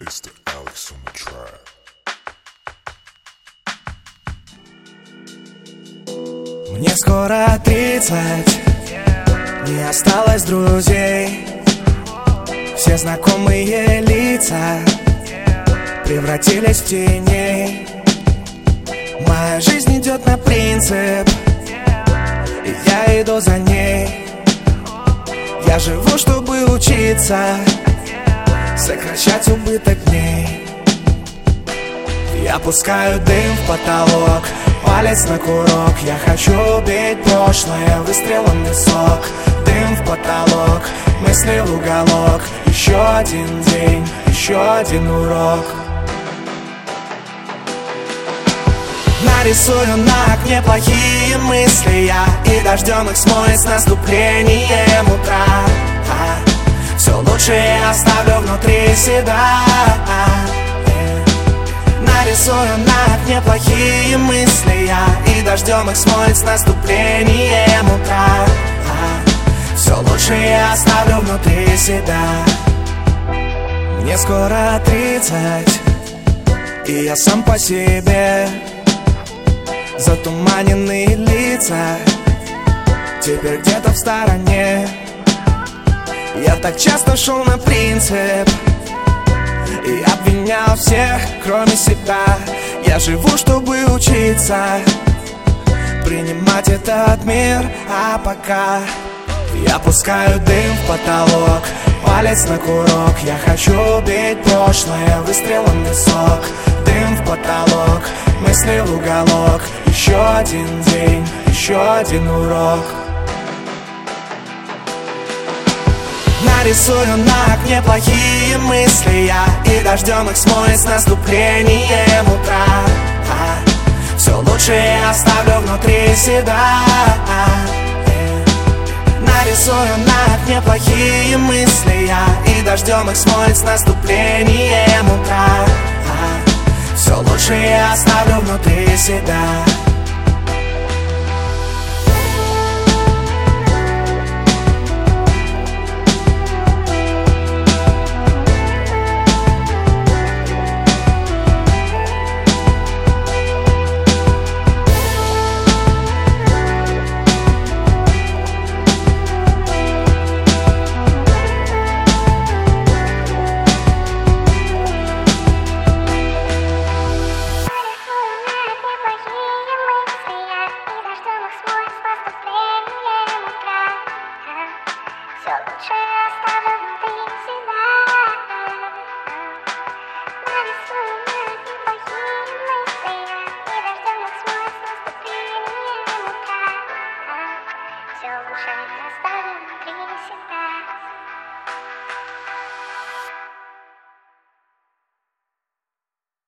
Mr. Alex on the track. Мне скоро 30, не осталось друзей. Все знакомые лица превратились в теней. Моя жизнь идет на принцип, и я иду за ней. Я живу, чтобы учиться, сокращать убыток дней. Я пускаю дым в потолок, палец на курок. Я хочу убить прошлое выстрелом в висок. Дым в потолок, мысли в уголок. Еще один день, еще один урок. Нарисую на окне плохие мысли я, и дождем их смоет с наступлением утра. Все лучшее оставлю внутри себя. Нарисую на окне плохие мысли я, и дождем их смоет с наступлением утра. Все лучшее оставлю внутри себя. Мне скоро 30, и я сам по себе. Затуманенные лица теперь где-то в стороне. Я так часто шел на принцип и обвинял всех, кроме себя. Я живу, чтобы учиться принимать этот мир, а пока я пускаю дым в потолок, палец на курок. Я хочу убить прошлое выстрелом в висок. Дым в потолок, мысли в уголок. Еще один день, еще один урок. Нарисую на окне плохие мысли я, и дождем их смоет с наступлением утра. Все лучшее оставлю внутри себя. Нарисую на окне плохие мысли я, и дождем их смоет с наступлением утра. Все лучшее оставлю внутри себя. Все лучшее оставлю